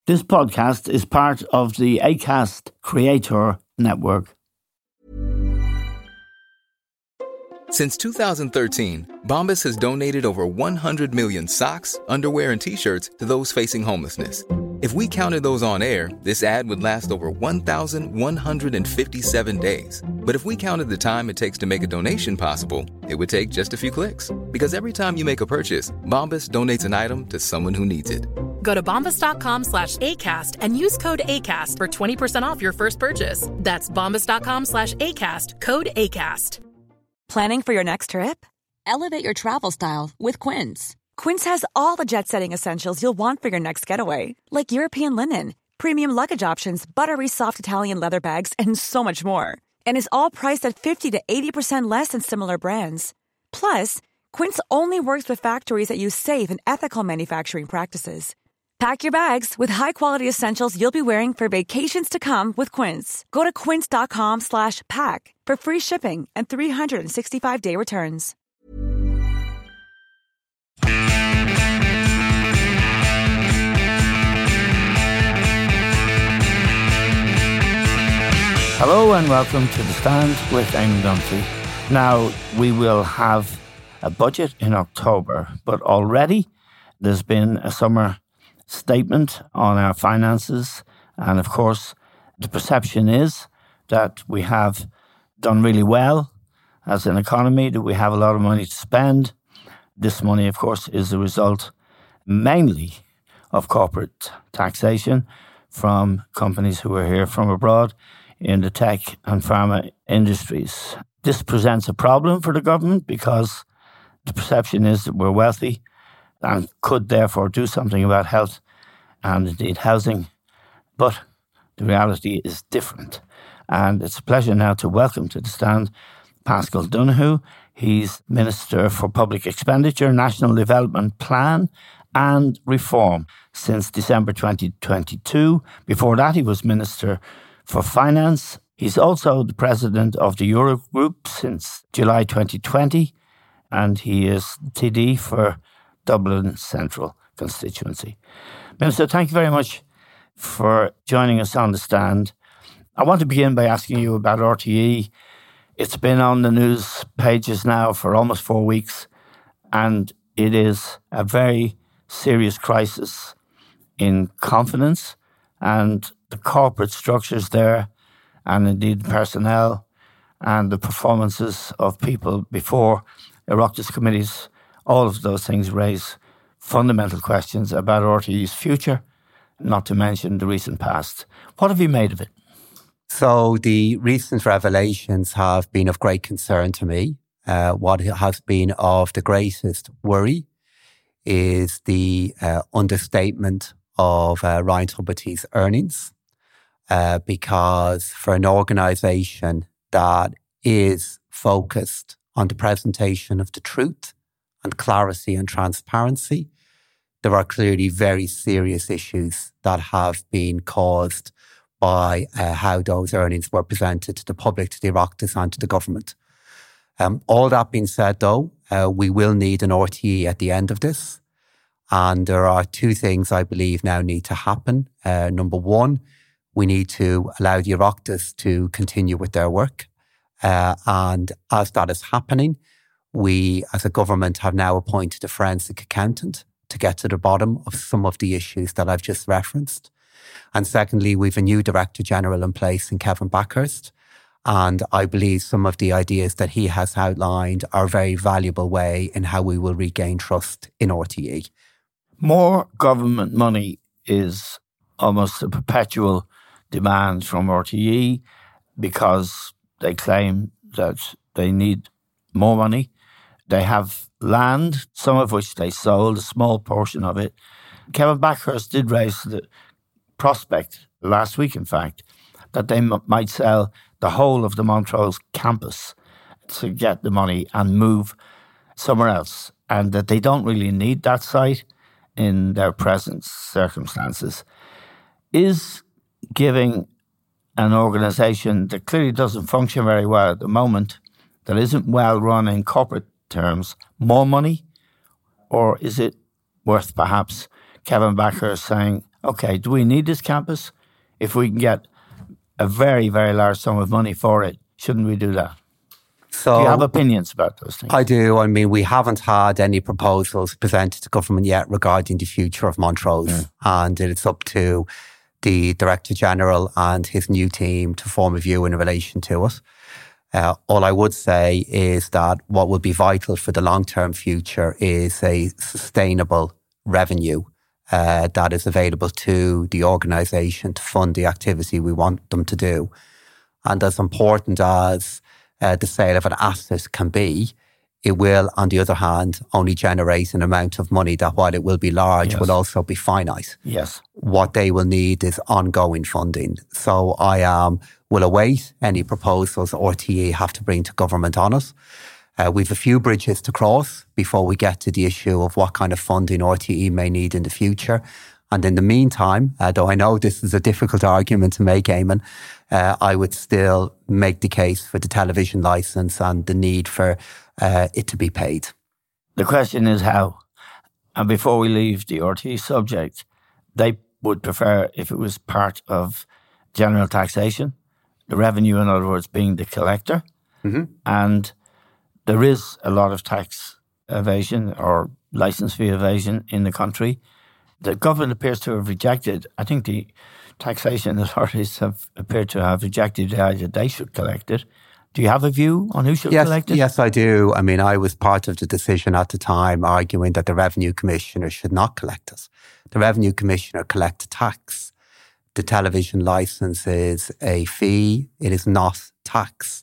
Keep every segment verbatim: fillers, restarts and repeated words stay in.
This podcast is part of the Acast Creator Network. Since two thousand thirteen, Bombas has donated over one hundred million socks, underwear, and T-shirts to those facing homelessness. If we counted those on air, this ad would last over one thousand one hundred fifty-seven days. But if we counted the time it takes to make a donation possible, it would take just a few clicks. Because every time you make a purchase, Bombas donates an item to someone who needs it. Go to bombas.com slash ACAST and use code ACAST for twenty percent off your first purchase. That's bombas.com slash ACAST, code ACAST. Planning for your next trip? Elevate your travel style with Quince. Quince has all the jet-setting essentials you'll want for your next getaway, like European linen, premium luggage options, buttery soft Italian leather bags, and so much more. And is all priced at fifty to eighty percent less than similar brands. Plus, Quince only works with factories that use safe and ethical manufacturing practices. Pack your bags with high-quality essentials you'll be wearing for vacations to come with Quince. Go to quince.com slash pack for free shipping and three sixty-five day returns. Hello and welcome to The Stand with Eamon Dunphy. Now, we will have a budget in October, but already there's been a summer statement on our finances, and of course the perception is that we have done really well as an economy, that we have a lot of money to spend. This money, of course, is the result mainly of corporate taxation from companies who are here from abroad in the tech and pharma industries. This presents a problem for the government because the perception is that we're wealthy and could therefore do something about health and indeed housing. But the reality is different. And it's a pleasure now to welcome to the stand Paschal Donohoe. He's Minister for Public Expenditure, National Development Plan and Reform since December twenty twenty-two. Before that, he was Minister for Finance. He's also the President of the Eurogroup since July twenty twenty, and he is T D for Dublin Central constituency. Minister, thank you very much for joining us on the stand. I want to begin by asking you about R T E. It's been on the news pages now for almost four weeks, and it is a very serious crisis in confidence and the corporate structures there, and indeed the personnel and the performances of people before Oireachtas committees. All of those things raise fundamental questions about R T E's future, not to mention the recent past. What have you made of it? So the recent revelations have been of great concern to me. Uh, what has been of the greatest worry is the uh, understatement of uh, Ryan Tubridy's earnings, uh, because for an organisation that is focused on the presentation of the truth and clarity and transparency, there are clearly very serious issues that have been caused by uh, how those earnings were presented to the public, to the Oireachtas and to the government. Um, all that being said, though, uh, we will need an R T E at the end of this. And there are two things I believe now need to happen. Uh, number one, we need to allow the Oireachtas to continue with their work. Uh, and as that is happening, we as a government have now appointed a forensic accountant to get to the bottom of some of the issues that I've just referenced. And secondly, we've a new Director General in place in Kevin Backhurst. And I believe some of the ideas that he has outlined are a very valuable way in how we will regain trust in R T E. More government money is almost a perpetual demand from R T E because they claim that they need more money. They have land, some of which they sold, a small portion of it. Kevin Backhurst did raise the prospect last week, in fact, that they m- might sell the whole of the Montrose campus to get the money and move somewhere else, and that they don't really need that site in their present circumstances. Is giving an organisation that clearly doesn't function very well at the moment, that isn't well run in corporate terms, more money? Or is it worth perhaps Kevin Backhurst saying, Okay, do we need this campus? If we can get a very, very large sum of money for it, shouldn't we do that? So, do you have opinions about those things? I do. I mean, we haven't had any proposals presented to government yet regarding the future of Montrose. Yeah. And it's up to the Director General and his new team to form a view in relation to it. Uh, all I would say is that what will be vital for the long-term future is a sustainable revenue uh, that is available to the organisation to fund the activity we want them to do. And as important as uh, the sale of an asset can be, it will, on the other hand, only generate an amount of money that, while it will be large, yes. will also be finite. Yes. What they will need is ongoing funding. So I um, will await any proposals R T E have to bring to government on it. Uh, we've a few bridges to cross before we get to the issue of what kind of funding R T E may need in the future. And in the meantime, uh, though I know this is a difficult argument to make, Eamon, uh, I would still make the case for the television licence and the need for uh, it to be paid. The question is how. And before we leave the R T E subject, they would prefer if it was part of general taxation, the revenue, in other words, being the collector. Mm-hmm. And there is a lot of tax evasion or licence fee evasion in the country. The government appears to have rejected, I think the taxation authorities have appeared to have rejected the idea that they should collect it. Do you have a view on who should yes, collect it? Yes, I do. I mean, I was part of the decision at the time arguing that the Revenue Commissioner should not collect it. The Revenue Commissioner collects tax. The television licence is a fee. It is not tax.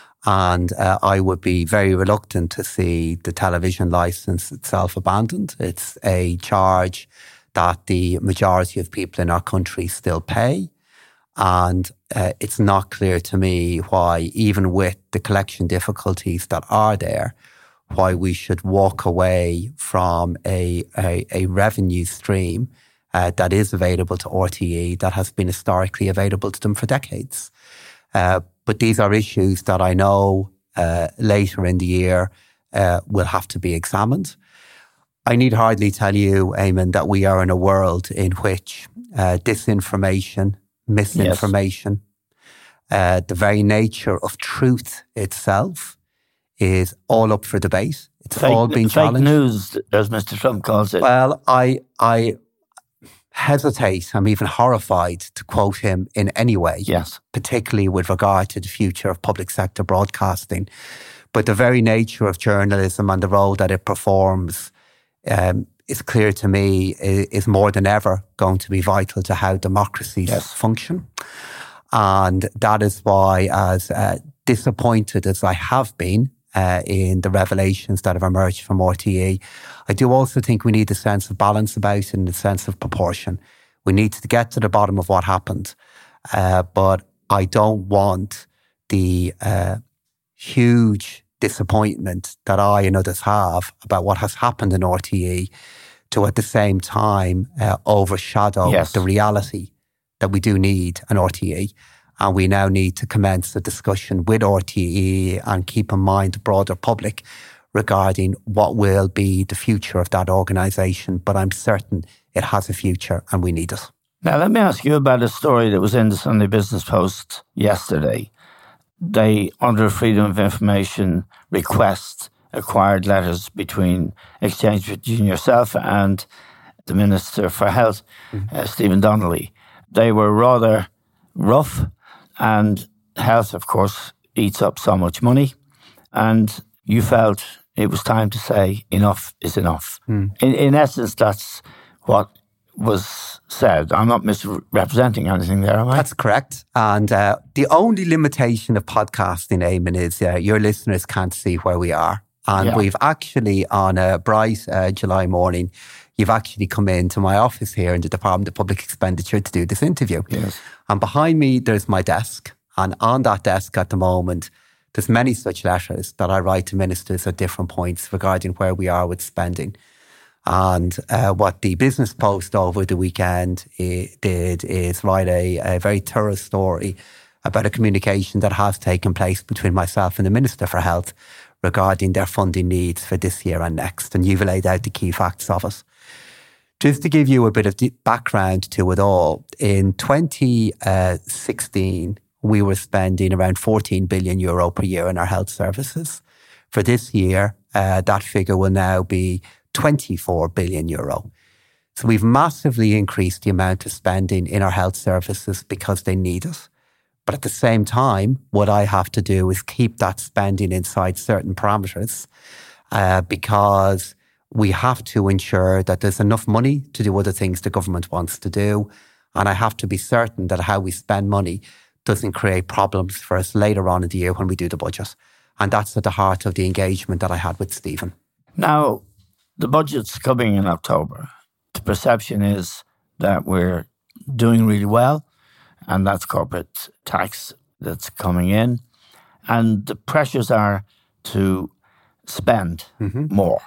And uh, I would be very reluctant to see the television licence itself abandoned. It's a charge that the majority of people in our country still pay. And uh, it's not clear to me why, even with the collection difficulties that are there, why we should walk away from a, a, a revenue stream uh, that is available to R T E, that has been historically available to them for decades. Uh, but these are issues that I know uh, later in the year uh, will have to be examined. I need hardly tell you, Eamon, that we are in a world in which uh, disinformation, misinformation, yes. uh, the very nature of truth itself is all up for debate. It's fake, all being fake challenged. Fake news, as Mister Trump calls it. Well, I I hesitate, I'm even horrified to quote him in any way, yes. particularly with regard to the future of public sector broadcasting. But the very nature of journalism and the role that it performs um, is clear to me is more than ever going to be vital to how democracies yes. function. And that is why, as uh, disappointed as I have been uh, in the revelations that have emerged from R T E, I do also think we need a sense of balance about it and a sense of proportion. We need to get to the bottom of what happened. Uh, but I don't want the uh, huge disappointment that I and others have about what has happened in R T E to at the same time uh, overshadow yes. the reality that we do need an R T E. And we now need to commence a discussion with R T E and keep in mind the broader public regarding what will be the future of that organisation. But I'm certain it has a future and we need it. Now, let me ask you about a story that was in the Sunday Business Post yesterday. They, under Freedom of Information request, acquired letters between exchange between yourself and the Minister for Health, mm-hmm. uh, Stephen Donnelly. They were rather rough, and health, of course, eats up so much money. And you felt it was time to say enough is enough. Mm. In, in essence, that's what was said. I'm not misrepresenting anything there, am I? That's correct. And uh, the only limitation of podcasting, Eamon, is uh, your listeners can't see where we are. And yeah. we've actually, on a bright uh, July morning, you've actually come into my office here in the Department of Public Expenditure to do this interview. Yes. And behind me, there's my desk. And on that desk at the moment, there's many such letters that I write to ministers at different points regarding where we are with spending. And uh, what the Business Post over the weekend uh, did is write a, a very thorough story about a communication that has taken place between myself and the Minister for Health regarding their funding needs for this year and next. And you've laid out the key facts of it. Just to give you a bit of background to it all, in twenty sixteen, we were spending around fourteen billion euro per year in our health services. For this year, uh, that figure will now be twenty-four billion euro. So we've massively increased the amount of spending in our health services because they need it. But at the same time, what I have to do is keep that spending inside certain parameters uh, because we have to ensure that there's enough money to do other things the government wants to do. And I have to be certain that how we spend money doesn't create problems for us later on in the year when we do the budget. And that's at the heart of the engagement that I had with Stephen. Now, the budget's coming in October. The perception is that we're doing really well, and that's corporate tax that's coming in. And the pressures are to spend mm-hmm. more.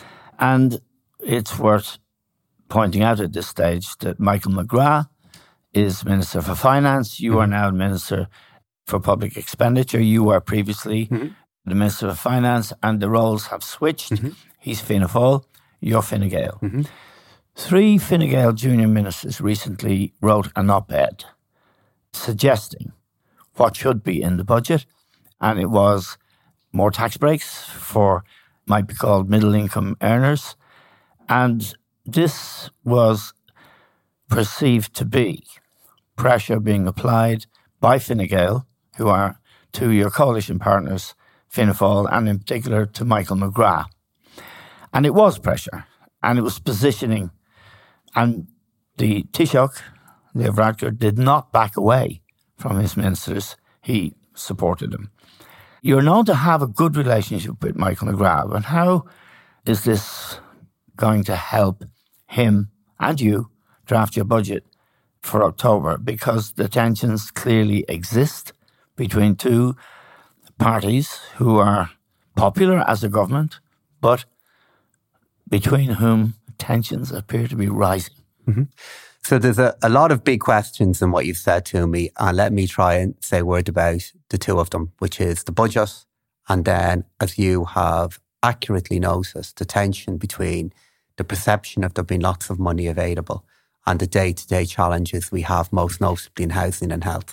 And it's worth pointing out at this stage that Michael McGrath is Minister for Finance. You mm-hmm. are now Minister for Public Expenditure. You were previously mm-hmm. the Minister of Finance, and the roles have switched. Mm-hmm. He's Fianna Fáil, you're Fine Gael. Mm-hmm. Three Fine Gael junior ministers recently wrote an op-ed suggesting what should be in the budget, and it was more tax breaks for might be called middle-income earners. And this was perceived to be pressure being applied by Fine Gael, who are to your coalition partners, Fianna Fáil, and in particular to Michael McGrath. And it was pressure, and it was positioning. And the Taoiseach, Leo Varadkar, did not back away from his ministers. He supported them. You're known to have a good relationship with Michael McGrath, and how is this going to help him and you draft your budget for October? Because the tensions clearly exist between two parties who are popular as a government, but between whom tensions appear to be rising. Mm-hmm. So there's a, a lot of big questions in what you've said to me, and let me try and say a word about the two of them, which is the budget, and then, as you have accurately noticed, the tension between the perception of there being lots of money available and the day-to-day challenges we have, most notably in housing and health.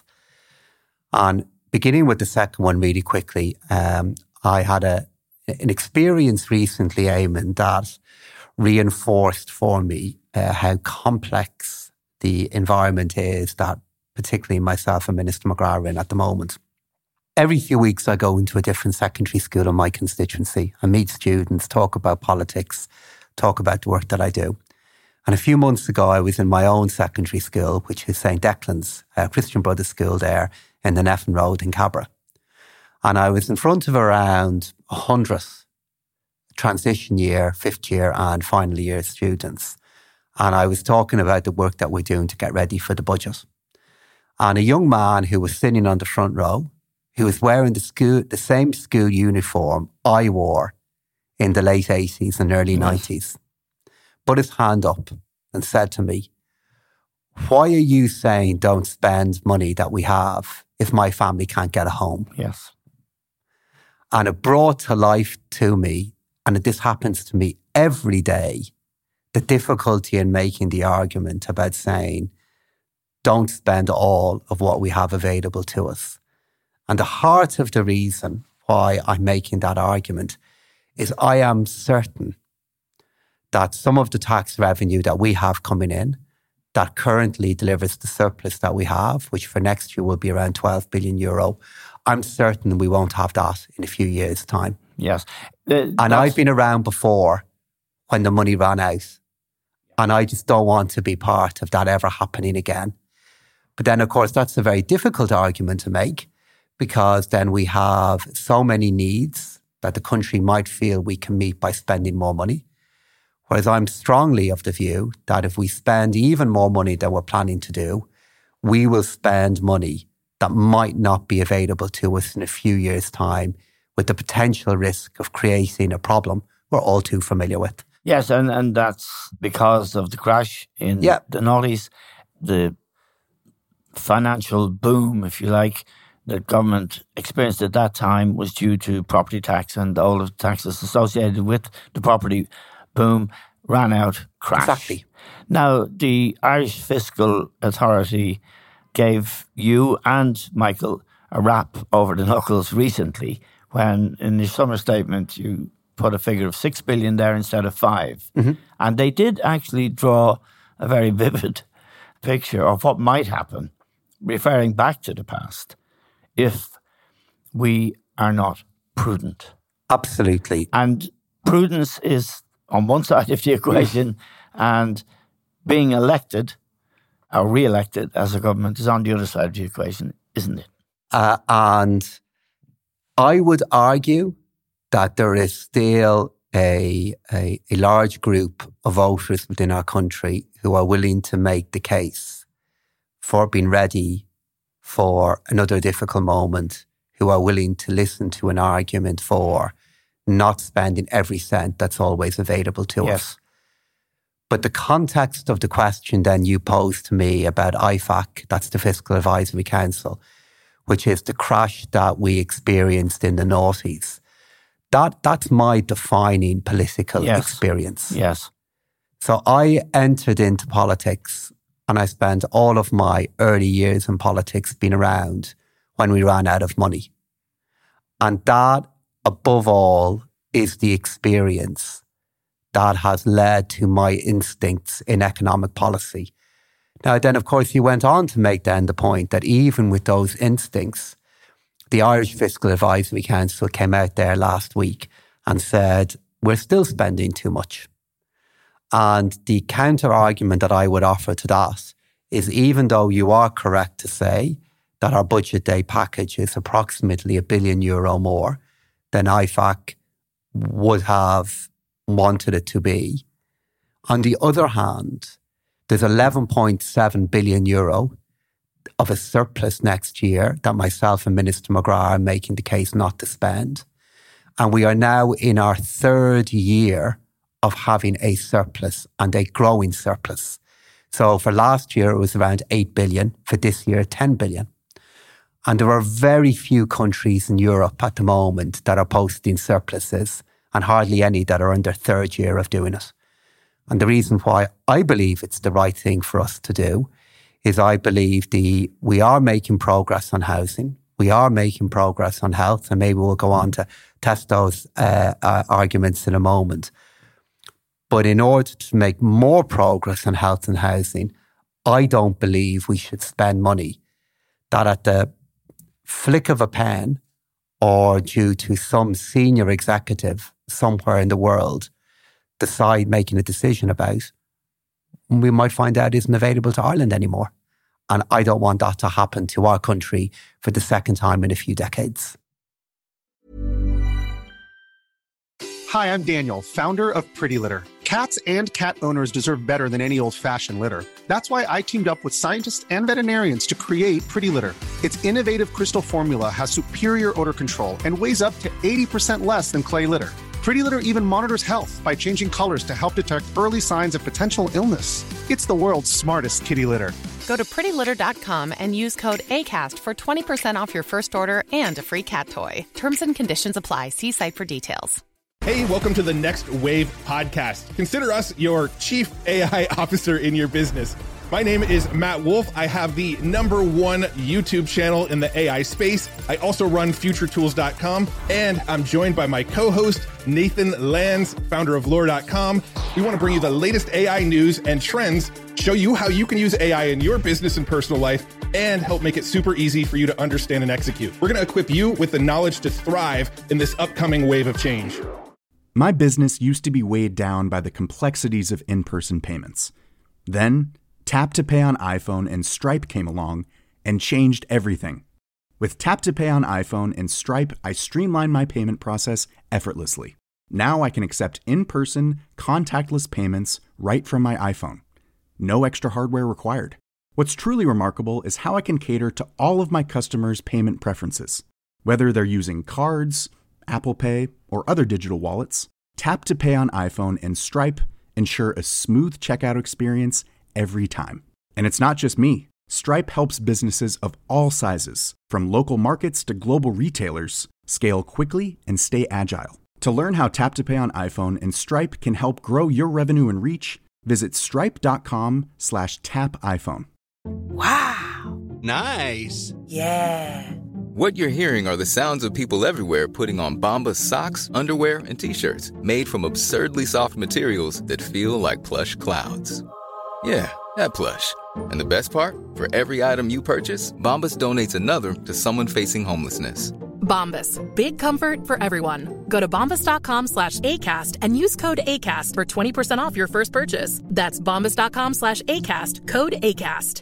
And beginning with the second one really quickly, um, I had a an experience recently, Eamon, that reinforced for me uh, how complex the environment is that particularly myself and Minister McGrath are in at the moment. Every few weeks I go into a different secondary school in my constituency and meet students, talk about politics, talk about the work that I do. And a few months ago I was in my own secondary school, which is Saint Declan's, a Christian Brothers school there in the Neffin Road in Cabra. And I was in front of around one hundred transition year, fifth year and final year students. And I was talking about the work that we're doing to get ready for the budget. And a young man who was sitting on the front row, who was wearing the school, the same school uniform I wore in the late eighties and early nineties, put his hand up and said to me, "Why are you saying don't spend money that we have if my family can't get a home?" Yes. And it brought to life to me, and this happens to me every day, the difficulty in making the argument about saying, don't spend all of what we have available to us. And the heart of the reason why I'm making that argument is I am certain that some of the tax revenue that we have coming in, that currently delivers the surplus that we have, which for next year will be around twelve billion euro, I'm certain we won't have that in a few years' time. Yes. Uh, and I've been around before when the money ran out. And I just don't want to be part of that ever happening again. But then, of course, that's a very difficult argument to make, because then we have so many needs that the country might feel we can meet by spending more money. Whereas I'm strongly of the view that if we spend even more money than we're planning to do, we will spend money that might not be available to us in a few years' time, with the potential risk of creating a problem we're all too familiar with. Yes, and, and that's because of the crash in yeah. the noughties, the financial boom, if you like, that government experienced at that time was due to property tax and all of the taxes associated with the property boom. ran out, crashed. Exactly. Now, the Irish Fiscal Authority gave you and Michael a rap over the knuckles recently when in the summer statement you put a figure of six billion there instead of five. Mm-hmm. And they did actually draw a very vivid picture of what might happen, referring back to the past, if we are not prudent. Absolutely. And prudence is on one side of the equation, and being elected or re-elected as a government is on the other side of the equation, isn't it? Uh, and I would argue that there is still a, a, a large group of voters within our country who are willing to make the case for being ready for another difficult moment, who are willing to listen to an argument for not spending every cent that's always available to yes. us. But the context of the question then you posed to me about I F A C, that's the Fiscal Advisory Council, which is the crash that we experienced in the noughties. That, that's my defining political yes. experience. Yes. So I entered into politics and I spent all of my early years in politics being around when we ran out of money. And that, above all, is the experience that has led to my instincts in economic policy. Now, then, of course, he went on to make then the point that even with those instincts, the Irish Fiscal Advisory Council came out there last week and said, we're still spending too much. And the counter-argument that I would offer to that is, even though you are correct to say that our budget day package is approximately a billion euro more than I F A C would have wanted it to be, on the other hand, there's eleven point seven billion euro of a surplus next year that myself and Minister McGrath are making the case not to spend. And we are now in our third year of having a surplus, and a growing surplus. So for last year, it was around eight billion. For this year, ten billion. And there are very few countries in Europe at the moment that are posting surpluses, and hardly any that are in their third year of doing it. And the reason why I believe it's the right thing for us to do is I believe the we are making progress on housing. We are making progress on health, and maybe we'll go on to test those uh, uh, arguments in a moment. But in order to make more progress on health and housing, I don't believe we should spend money that at the flick of a pen or due to some senior executive somewhere in the world decide making a decision about, we might find out isn't available to Ireland anymore. And I don't want that to happen to our country for the second time in a few decades. Hi, I'm Daniel, founder of Pretty Litter. Cats and cat owners deserve better than any old-fashioned litter. That's why I teamed up with scientists and veterinarians to create Pretty Litter. Its innovative crystal formula has superior odor control and weighs up to eighty percent less than clay litter. Pretty Litter even monitors health by changing colors to help detect early signs of potential illness. It's the world's smartest kitty litter. Go to pretty litter dot com and use code ACAST for twenty percent off your first order and a free cat toy. Terms and conditions apply. See site for details. Hey, welcome to the Next Wave podcast. Consider us your chief A I officer in your business. My name is Matt Wolf. I have the number one YouTube channel in the A I space. I also run future tools dot com, and I'm joined by my co-host, Nathan Lands, founder of lore dot com. We want to bring you the latest A I news and trends, show you how you can use A I in your business and personal life, and help make it super easy for you to understand and execute. We're going to equip you with the knowledge to thrive in this upcoming wave of change. My business used to be weighed down by the complexities of in-person payments. Then, Tap to Pay on iPhone and Stripe came along and changed everything. With Tap to Pay on iPhone and Stripe, I streamlined my payment process effortlessly. Now I can accept in-person, contactless payments right from my iPhone. No extra hardware required. What's truly remarkable is how I can cater to all of my customers' payment preferences. Whether they're using cards, Apple Pay, or other digital wallets, Tap to Pay on iPhone and Stripe ensure a smooth checkout experience every time. And it's not just me. Stripe helps businesses of all sizes, from local markets to global retailers, scale quickly and stay agile. To learn how Tap to Pay on iPhone and Stripe can help grow your revenue and reach, visit stripe.com slash tap iPhone. Wow. Nice. Yeah. What you're hearing are the sounds of people everywhere putting on Bombas socks, underwear, and T-shirts made from absurdly soft materials that feel like plush clouds. Yeah, that plush. And the best part? For every item you purchase, Bombas donates another to someone facing homelessness. Bombas. Big comfort for everyone. Go to bombas.com slash ACAST and use code ACAST for twenty percent off your first purchase. That's bombas.com slash ACAST. Code ACAST.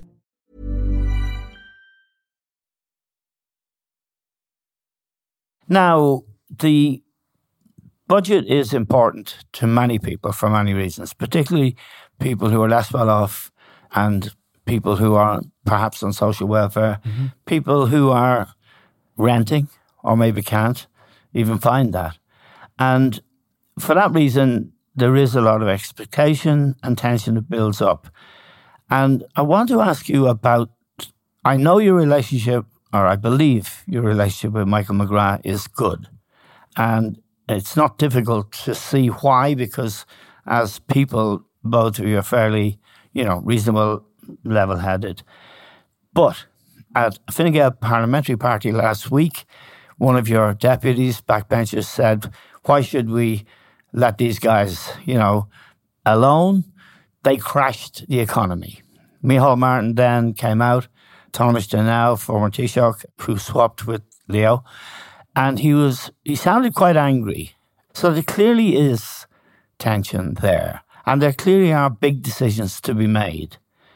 Now, the budget is important to many people for many reasons, particularly people who are less well off and people who are perhaps on social welfare, mm-hmm. people who are renting or maybe can't even find that. And for that reason, there is a lot of expectation and tension that builds up. And I want to ask you about, I know your relationship, or I believe your relationship with Michael McGrath is good. And it's not difficult to see why, because as people, both of you are fairly, you know, reasonable, level-headed. But at Fine Gael parliamentary party last week, one of your deputies, backbenchers, said, why should we let these guys, you know, alone? They crashed the economy. Micheál Martin then came out, Thomas Denau, former Taoiseach, who swapped with Leo, and he was he sounded quite angry. So there clearly is tension there, and there clearly are big decisions to be made.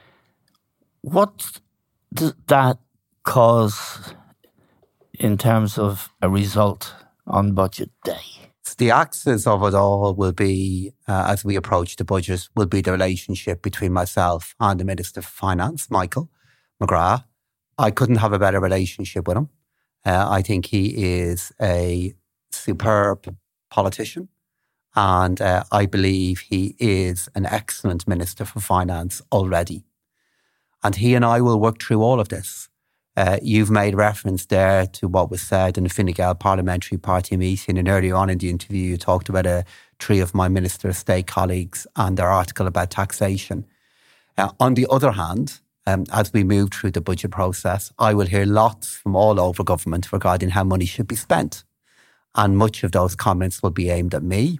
What does that cause in terms of a result on budget day? The axis of it all will be, uh, as we approach the budget, will be the relationship between myself and the Minister for Finance, Michael McGrath. I couldn't have a better relationship with him. Uh, I think he is a superb politician, and uh, I believe he is an excellent Minister for Finance already. And he and I will work through all of this. Uh, you've made reference there to what was said in the Fine Gael parliamentary party meeting, and earlier on in the interview you talked about a, three of my Minister of State colleagues and their article about taxation. Uh, on the other hand, um, as we move through the budget process, I will hear lots from all over government regarding how money should be spent. And much of those comments will be aimed at me.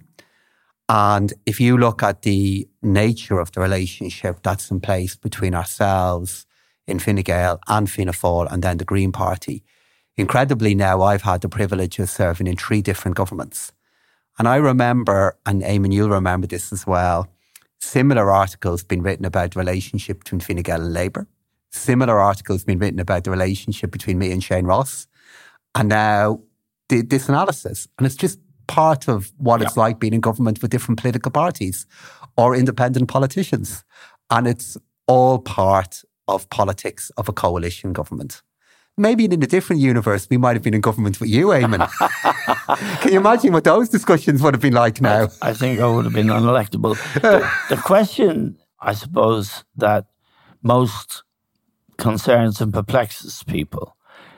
And if you look at the nature of the relationship that's in place between ourselves in Fine Gael and Fianna Fáil and then the Green Party, incredibly now I've had the privilege of serving in three different governments. And I remember, and Eamon, you'll remember this as well, similar articles being written about the relationship between Fine Gael and Labour. Similar articles being written about the relationship between me and Shane Ross. And now the, this analysis. And it's just part of what yeah. it's like being in government with different political parties or independent politicians. And it's all part of politics of a coalition government. Maybe in a different universe, we might have been in government with you, Eamon. Can you imagine what those discussions would have been like now? I, I think I would have been unelectable. the, the question, I suppose, that most concerns and perplexes people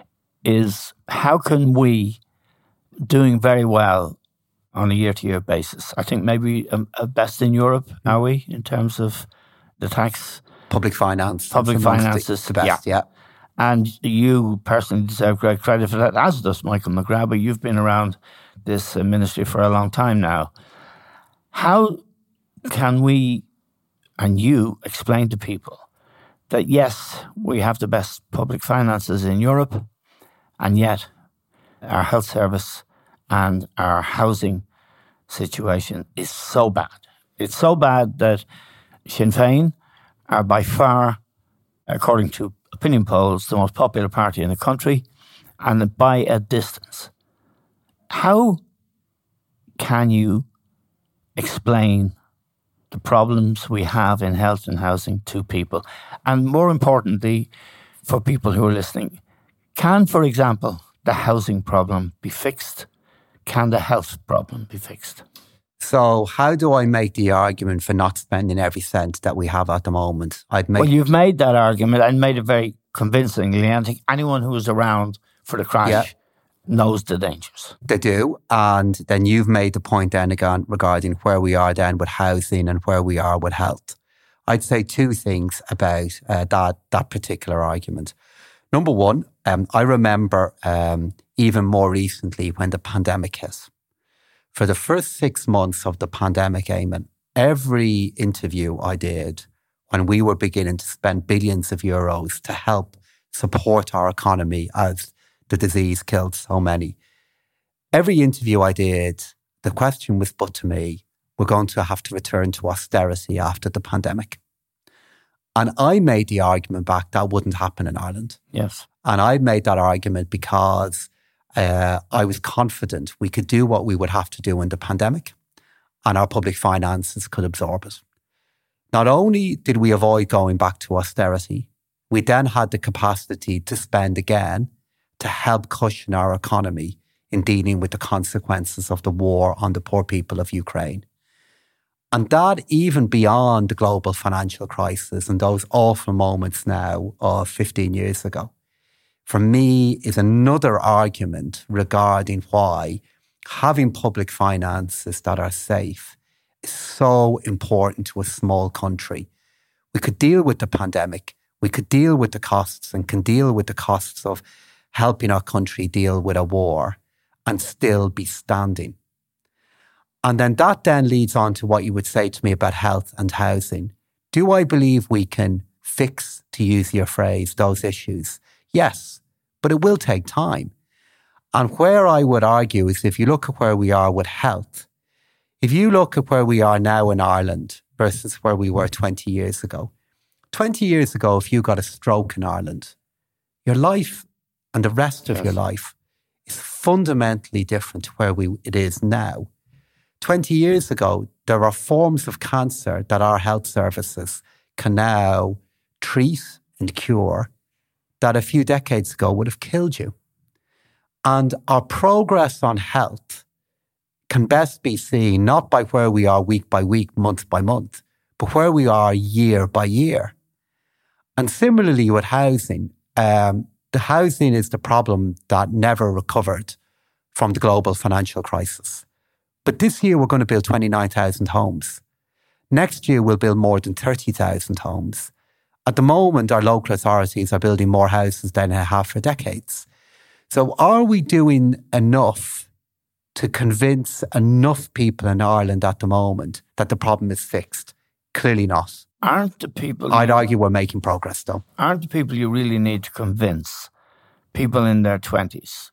is how can we, doing very well on a year-to-year basis, I think maybe a, a best in Europe, are we, in terms of the tax... Public finance. Public finances. The best, yeah. yeah. And you personally deserve great credit for that, as does Michael McGrath, but you've been around this uh, ministry for a long time now. How can we and you explain to people that, yes, we have the best public finances in Europe, and yet our health service and our housing situation is so bad. It's so bad that Sinn Féin are by far, according to opinion polls, the most popular party in the country, and by a distance. How can you explain the problems we have in health and housing to people? And more importantly, for people who are listening, can, for example, the housing problem be fixed? Can the health problem be fixed? So how do I make the argument for not spending every cent that we have at the moment? I'd make Well, you've made that argument and made it very convincingly. And I think anyone who was around for the crash yeah. knows the dangers. They do. And then you've made the point then again regarding where we are then with housing and where we are with health. I'd say two things about uh, that that particular argument. Number one, um, I remember um, even more recently when the pandemic hit. For the first six months of the pandemic, Eamon, every interview I did when we were beginning to spend billions of euros to help support our economy as the disease killed so many. Every interview I did, the question was put to me, we're going to have to return to austerity after the pandemic. And I made the argument back that wouldn't happen in Ireland. Yes. And I made that argument because uh, I was confident we could do what we would have to do in the pandemic and our public finances could absorb it. Not only did we avoid going back to austerity, we then had the capacity to spend again to help cushion our economy in dealing with the consequences of the war on the poor people of Ukraine. And that even beyond the global financial crisis and those awful moments now of fifteen years ago, for me is another argument regarding why having public finances that are safe is so important to a small country. We could deal with the pandemic, we could deal with the costs and can deal with the costs of helping our country deal with a war and still be standing. And then that then leads on to what you would say to me about health and housing. Do I believe we can fix, to use your phrase, those issues? Yes, but it will take time. And where I would argue is if you look at where we are with health, if you look at where we are now in Ireland versus where we were twenty years ago, twenty years ago, if you got a stroke in Ireland, your life and the rest of yes. your life is fundamentally different to where we, it is now. twenty years ago, there are forms of cancer that our health services can now treat and cure that a few decades ago would have killed you. And our progress on health can best be seen not by where we are week by week, month by month, but where we are year by year. And similarly with housing, um, the housing is the problem that never recovered from the global financial crisis. But this year we're going to build twenty-nine thousand homes. Next year we'll build more than thirty thousand homes. At the moment, our local authorities are building more houses than they have for decades. So are we doing enough to convince enough people in Ireland at the moment that the problem is fixed? Clearly not. Aren't the people... I'd argue we're making progress, though. Aren't the people you really need to convince, people in their twenties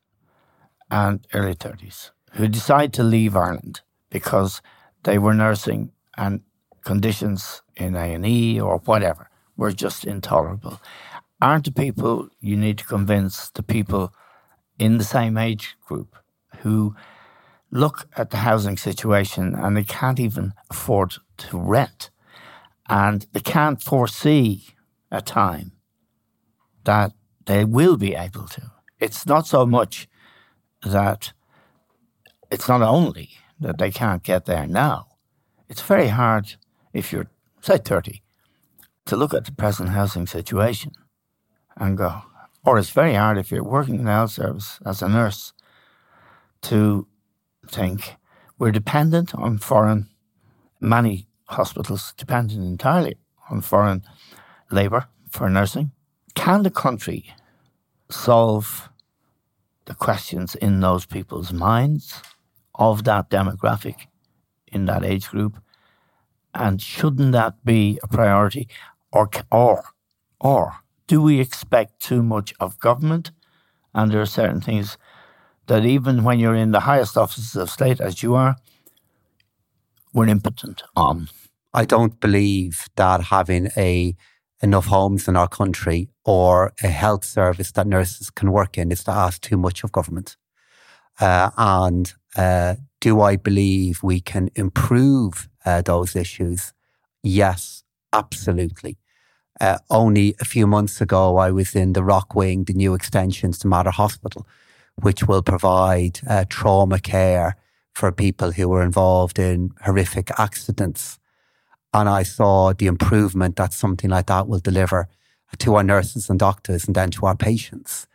and early thirties, who decide to leave Ireland because they were nursing and conditions in A and E or whatever were just intolerable? Aren't the people you need to convince the people in the same age group who look at the housing situation and they can't even afford to rent and they can't foresee a time that they will be able to? It's not so much that it's not only that they can't get there now. It's very hard if you're, say, thirty, to look at the present housing situation and go, or it's very hard if you're working in the health service as a nurse to think we're dependent on foreign, many hospitals dependent entirely on foreign labour for nursing. Can the country solve the questions in those people's minds of that demographic in that age group? And shouldn't that be a priority? Or, or, or do we expect too much of government? And there are certain things that even when you're in the highest offices of state, as you are, we're impotent on. I don't believe that having a enough homes in our country or a health service that nurses can work in is to ask too much of government. Uh, and uh, do I believe we can improve uh, those issues? Yes, absolutely. Uh, only a few months ago, I was in the Rock Wing, the new extensions to Mater Hospital, which will provide uh, trauma care for people who were involved in horrific accidents. And I saw the improvement that something like that will deliver to our nurses and doctors and then to our patients.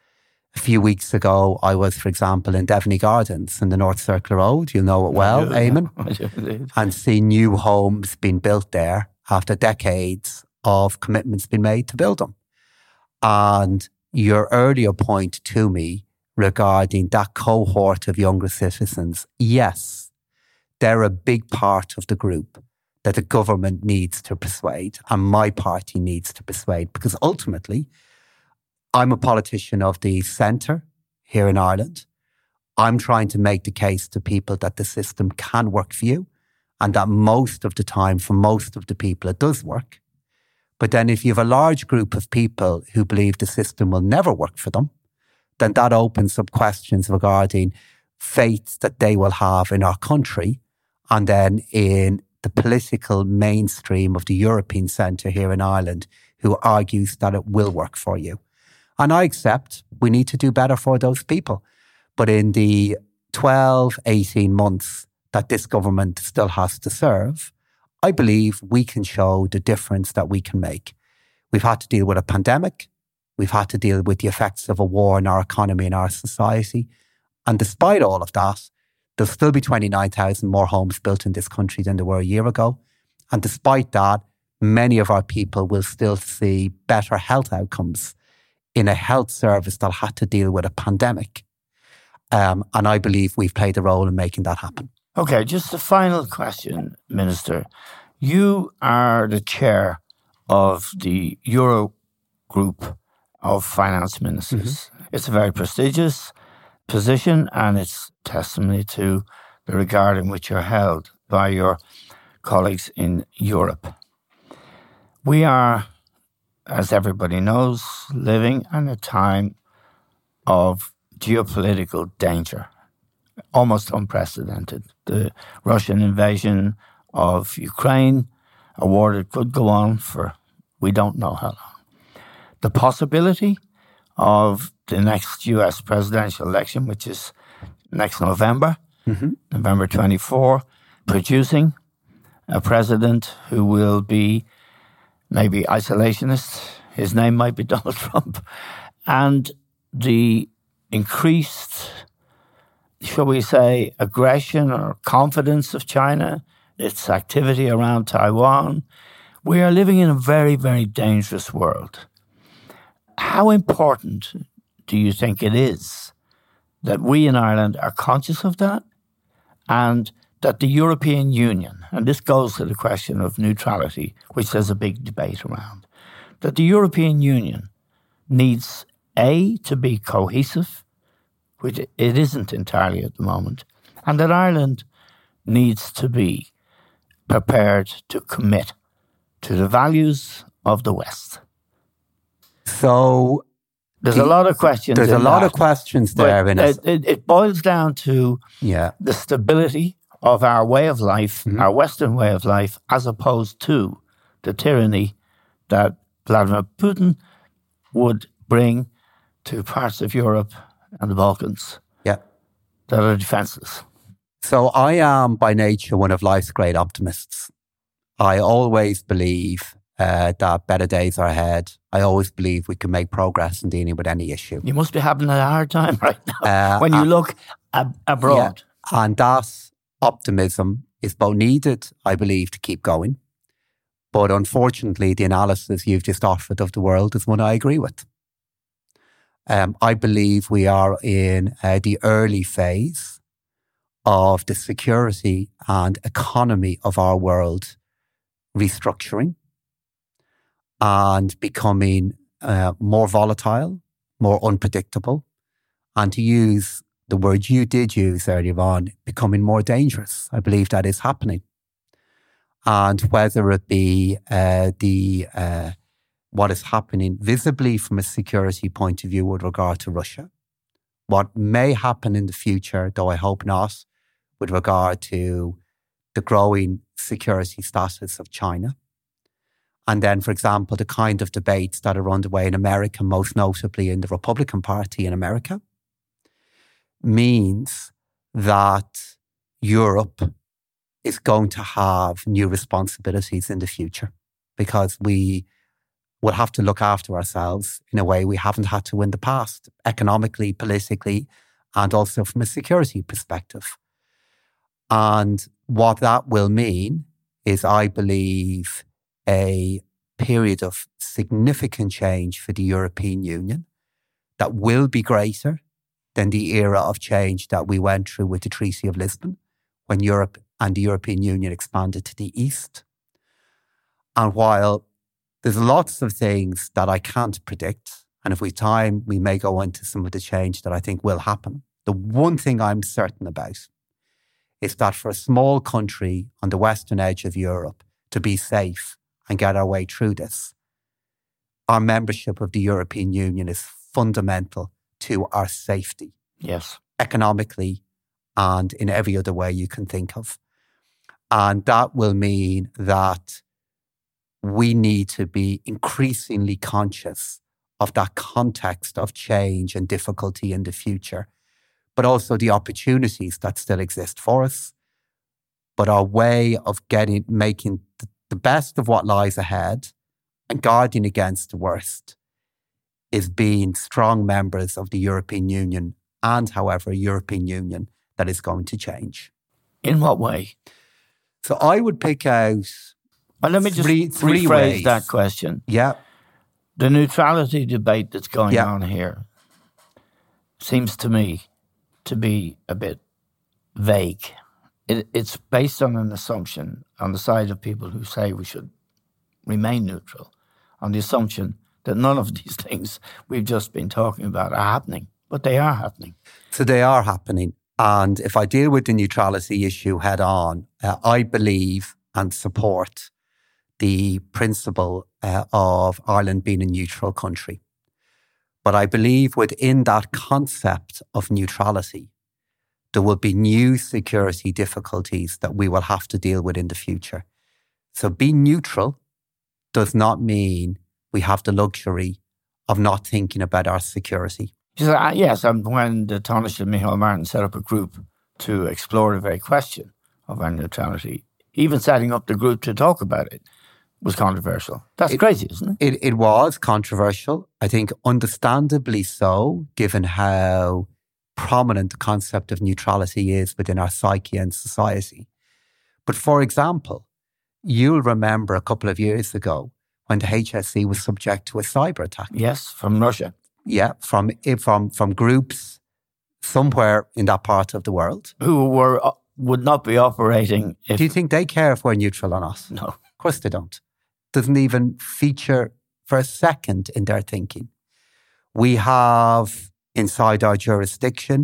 A few weeks ago, I was, for example, in Devaney Gardens in the North Circular Road. You know it well, Eamon. And see new homes being built there after decades of commitments being made to build them. And your earlier point to me regarding that cohort of younger citizens, yes, they're a big part of the group that the government needs to persuade and my party needs to persuade, because ultimately, I'm a politician of the centre here in Ireland. I'm trying to make the case to people that the system can work for you and that most of the time, for most of the people, it does work. But then if you have a large group of people who believe the system will never work for them, then that opens up questions regarding faith that they will have in our country and then in the political mainstream of the European centre here in Ireland who argues that it will work for you. And I accept we need to do better for those people. But in the twelve, eighteen months that this government still has to serve, I believe we can show the difference that we can make. We've had to deal with a pandemic. We've had to deal with the effects of a war in our economy and our society. And despite all of that, there'll still be twenty-nine thousand more homes built in this country than there were a year ago. And despite that, many of our people will still see better health outcomes in a health service that had to deal with a pandemic. Um, and I believe we've played a role in making that happen. Okay, just a final question, Minister. You are the chair of the Euro Group of Finance Ministers. Mm-hmm. It's a very prestigious position and it's testimony to the regard in which you're held by your colleagues in Europe. We are, as everybody knows, living in a time of geopolitical danger, almost unprecedented. The Russian invasion of Ukraine, a war that could go on for we don't know how long. The possibility of the next U S presidential election, which is next November, mm-hmm. November twenty-fourth, producing a president who will be maybe isolationist. His name might be Donald Trump. And the increased, shall we say, aggression or confidence of China, its activity around Taiwan. We are living in a very, very dangerous world. How important do you think it is that we in Ireland are conscious of that and that the European Union, and this goes to the question of neutrality, which there's a big debate around, that the European Union needs, A, to be cohesive, which it isn't entirely at the moment, and that Ireland needs to be prepared to commit to the values of the West? So there's the, a lot of questions. There's a in lot that, of questions there. In it, it, it boils down to yeah. the stability of our way of life, mm-hmm. our Western way of life, as opposed to the tyranny that Vladimir Putin would bring to parts of Europe and the Balkans yeah. that are defenseless. So I am by nature one of life's great optimists. I always believe uh, that better days are ahead. I always believe we can make progress in dealing with any issue. You must be having a hard time right now uh, when you uh, look ab- abroad. Yeah. And that optimism is both needed, I believe, to keep going. But unfortunately, the analysis you've just offered of the world is one I agree with. Um, I believe we are in uh, the early phase of the security and economy of our world restructuring and becoming uh, more volatile, more unpredictable, and to use the word you did use earlier on, becoming more dangerous. I believe that is happening. And whether it be uh, the uh, what is happening visibly from a security point of view with regard to Russia, what may happen in the future, though I hope not, with regard to the growing security status of China. And then, for example, the kind of debates that are underway in America, most notably in the Republican Party in America, means that Europe is going to have new responsibilities in the future because we we'll have to look after ourselves in a way we haven't had to in the past, economically, politically, and also from a security perspective. And what that will mean is, I believe, a period of significant change for the European Union that will be greater than the era of change that we went through with the Treaty of Lisbon, when Europe and the European Union expanded to the east. And while there's lots of things that I can't predict, and if we have time, we may go into some of the change that I think will happen, the one thing I'm certain about is that for a small country on the western edge of Europe to be safe and get our way through this, our membership of the European Union is fundamental to our safety. Yes. Economically and in every other way you can think of. And that will mean that we need to be increasingly conscious of that context of change and difficulty in the future, but also the opportunities that still exist for us. But our way of getting, making the best of what lies ahead and guarding against the worst is being strong members of the European Union, and however, a European Union that is going to change. In what way? So I would pick out Well, let me just three, three rephrase ways. that question. Yeah. The neutrality debate that's going Yeah. on here seems to me to be a bit vague. It, it's based on an assumption on the side of people who say we should remain neutral, on the assumption that none of these things we've just been talking about are happening, but they are happening. So they are happening. And if I deal with the neutrality issue head on, uh, I believe and support the principle uh, of Ireland being a neutral country. But I believe within that concept of neutrality, there will be new security difficulties that we will have to deal with in the future. So being neutral does not mean we have the luxury of not thinking about our security. So, uh, yes, and when the Taoiseach and Micheál Martin set up a group to explore the very question of our neutrality, even setting up the group to talk about it was controversial. That's it, crazy, isn't it? it? It was controversial. I think understandably so, given how prominent the concept of neutrality is within our psyche and society. But for example, you'll remember a couple of years ago when the H S E was subject to a cyber attack. Yes, from Russia. Yeah, from from from groups somewhere in that part of the world. Who were uh, would not be operating if... Do you think they care if we're neutral or not? No. Of course they don't. Doesn't even feature for a second in their thinking. We have inside our jurisdiction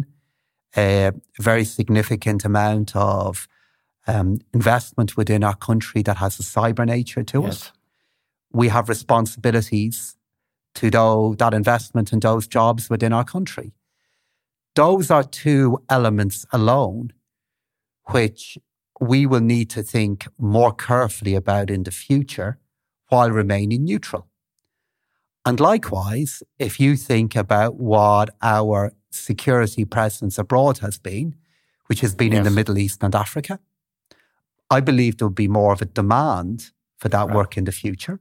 a very significant amount of um, investment within our country that has a cyber nature to Yes. it. We have responsibilities to do, that investment and those jobs within our country. Those are two elements alone which we will need to think more carefully about in the future while remaining neutral. And likewise, if you think about what our security presence abroad has been, which has been Yes. in the Middle East and Africa, I believe there will be more of a demand for that Right. work in the future.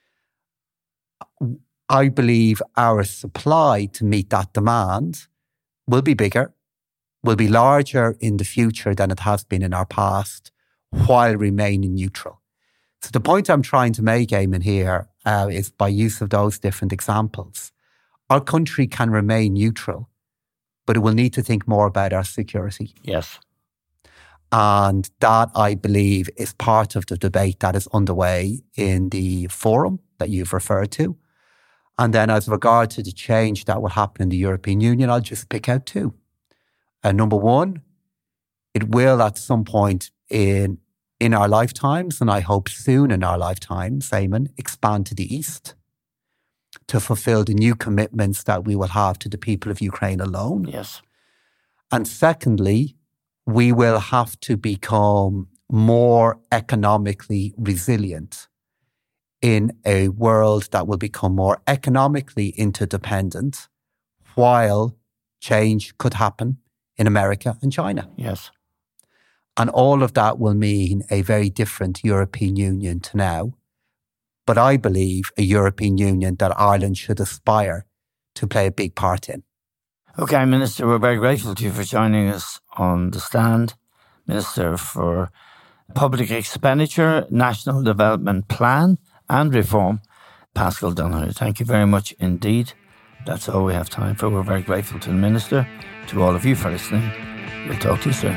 I believe our supply to meet that demand will be bigger, will be larger in the future than it has been in our past, while remaining neutral. So the point I'm trying to make, Eamon, here uh, is by use of those different examples, our country can remain neutral, but it will need to think more about our security. Yes. And that, I believe, is part of the debate that is underway in the forum that you've referred to. And then as regard to the change that will happen in the European Union, I'll just pick out two. Uh, number one, it will at some point in in our lifetimes, and I hope soon in our lifetimes, Eamon, expand to the east to fulfill the new commitments that we will have to the people of Ukraine alone. Yes. And secondly, we will have to become more economically resilient in a world that will become more economically interdependent, while change could happen in America and China. Yes. And all of that will mean a very different European Union to now, but I believe a European Union that Ireland should aspire to play a big part in. Okay, Minister, we're very grateful to you for joining us on The Stand. Minister for Public Expenditure, National Development Plan and Reform, Paschal Donohoe. Thank you very much indeed. That's all we have time for. We're very grateful to the Minister, to all of you for listening. We'll talk to you soon.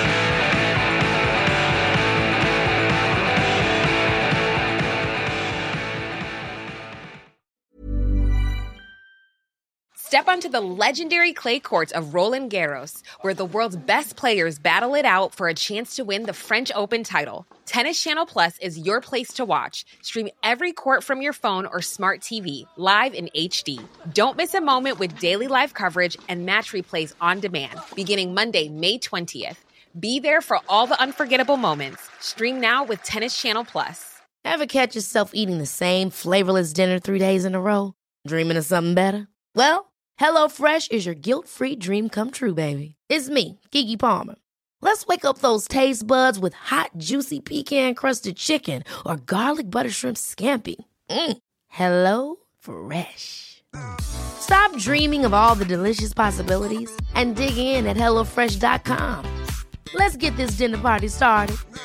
Step onto the legendary clay courts of Roland Garros, where the world's best players battle it out for a chance to win the French Open title. Tennis Channel Plus is your place to watch. Stream every court from your phone or smart T V, live in H D. Don't miss a moment with daily live coverage and match replays on demand, beginning Monday, May twentieth. Be there for all the unforgettable moments. Stream now with Tennis Channel Plus. Ever catch yourself eating the same flavorless dinner three days in a row? Dreaming of something better? Well, HelloFresh is your guilt-free dream come true, baby. It's me, Keke Palmer. Let's wake up those taste buds with hot, juicy pecan-crusted chicken or garlic butter shrimp scampi. Mm. Hello Fresh. Stop dreaming of all the delicious possibilities and dig in at hello fresh dot com. Let's get this dinner party started.